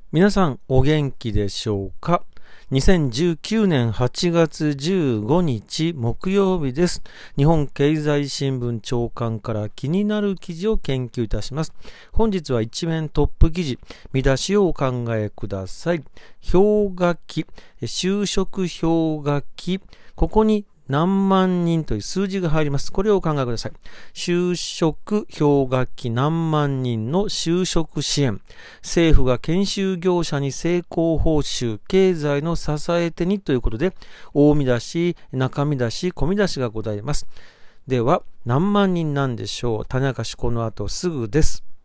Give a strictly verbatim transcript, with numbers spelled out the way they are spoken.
皆さんお元気でしょうか。にせんじゅうきゅうねんはちがつじゅうごにち木曜日です。日本経済新聞長官から気になる記事を研究いたします。本日は一面トップ記事、見出しをお考えください。氷河期、就職氷河期、ここに何万人という数字が入ります。これをお考えください。就職氷河期何万人の就職支援。政府が研修業者に成功報酬、経済の支え手にということで、大見出し、中見出し、小見出しがございます。では、何万人なんでしょう。種明かしこの後すぐです。